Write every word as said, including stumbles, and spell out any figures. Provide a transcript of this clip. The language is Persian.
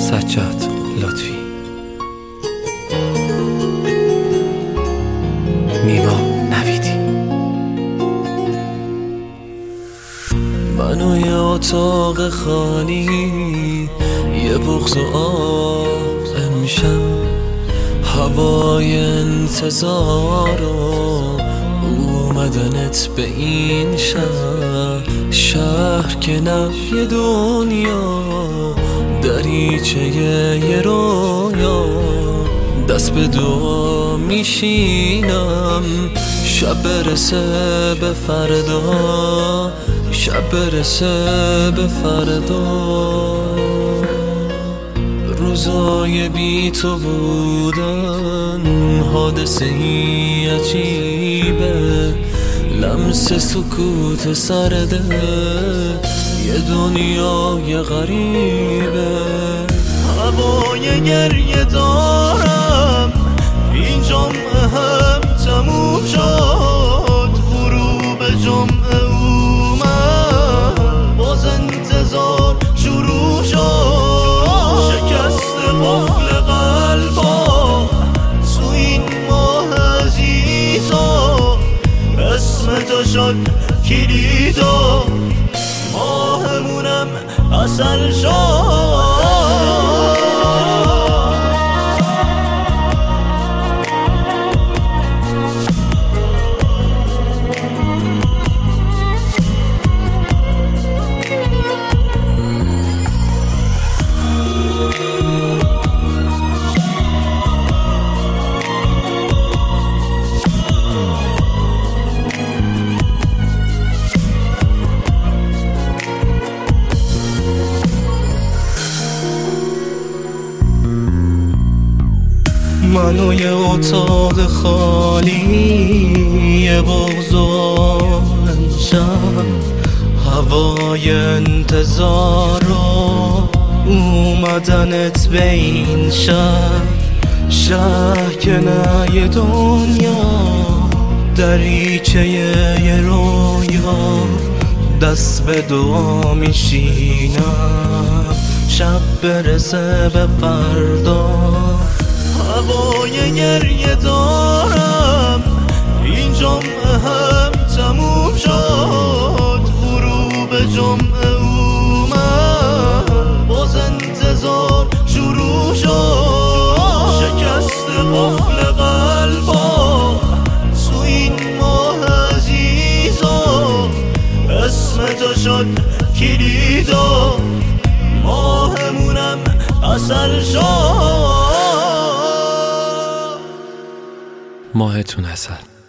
سجاد لطفی. نیما نویدی. منو یه اتاق خالی، یه بغض و آه امشب، هوای انتظار و اومدنت به این شهر. شهر که نه یه دنیا، دریچه یه رویا. دست به دعا میشینم، شب برسه به فردا، شب برسه به فردا. روزای بی تو بودن حادثه ای عجیبه، لمس سکوت سرده یه دنیای غریبه. هوای گریه دارم، این جمعه هم تموم شد. غروب جمعه اومد، باز انتظار شروع شد. شکست قفل قلبا تو این ماه عزیزا، اسم تو شد کلیدا، ماهمونم اصل شد. منو یه اتاق خالی، یه بغض و امشب، هوای انتظار و اومدنت به این شهر. شهر که نه یه دنیا، دریچه یه رویا. دست به دعا میشینم، شب برسه به فردا. هوای گریه دارم، این جمعه هم تموم شد. غروب جمعه اومد، باز انتظار شروع شد. شکست قفل قلبا تو این ماه عزیزا، اسم تو شد کلیدا، ماهمونم اصل شد. ماهتون عسل.